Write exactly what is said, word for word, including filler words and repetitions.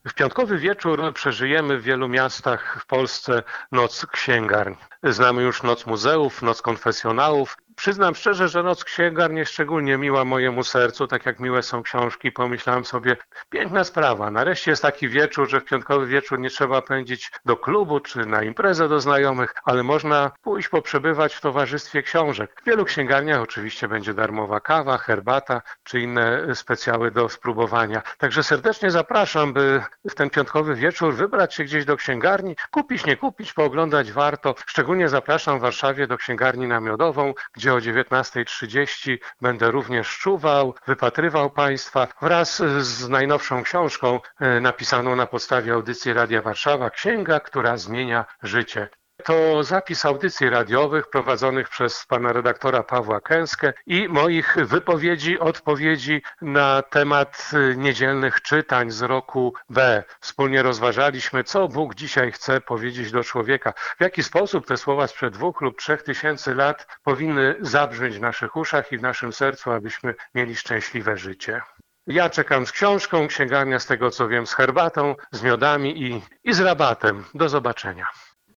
W piątkowy wieczór przeżyjemy w wielu miastach w Polsce Noc Księgarni. Znamy już Noc Muzeów, Noc Konfesjonałów. Przyznam szczerze, że Noc Księgarni jest szczególnie miła mojemu sercu, tak jak miłe są książki. Pomyślałem sobie, piękna sprawa. Nareszcie jest taki wieczór, że w piątkowy wieczór nie trzeba pędzić do klubu czy na imprezę do znajomych, ale można pójść poprzebywać w towarzystwie książek. W wielu księgarniach oczywiście będzie darmowa kawa, herbata czy inne specjały do spróbowania. Także serdecznie zapraszam, by w ten piątkowy wieczór wybrać się gdzieś do księgarni, kupić, nie kupić, pooglądać warto. Szczególnie zapraszam w Warszawie do księgarni namiotową, gdzie o dziewiętnastej trzydzieści będę również czuwał, wypatrywał Państwa wraz z najnowszą książką napisaną na podstawie audycji Radia Warszawa, Księga, która zmienia życie. To zapis audycji radiowych prowadzonych przez pana redaktora Pawła Kęskę i moich wypowiedzi, odpowiedzi na temat niedzielnych czytań z roku B. Wspólnie rozważaliśmy, co Bóg dzisiaj chce powiedzieć do człowieka. W jaki sposób te słowa sprzed dwóch lub trzech tysięcy lat powinny zabrzmieć w naszych uszach i w naszym sercu, abyśmy mieli szczęśliwe życie. Ja czekam z książką, księgarnia z tego co wiem z herbatą, z miodami i, i z rabatem. Do zobaczenia.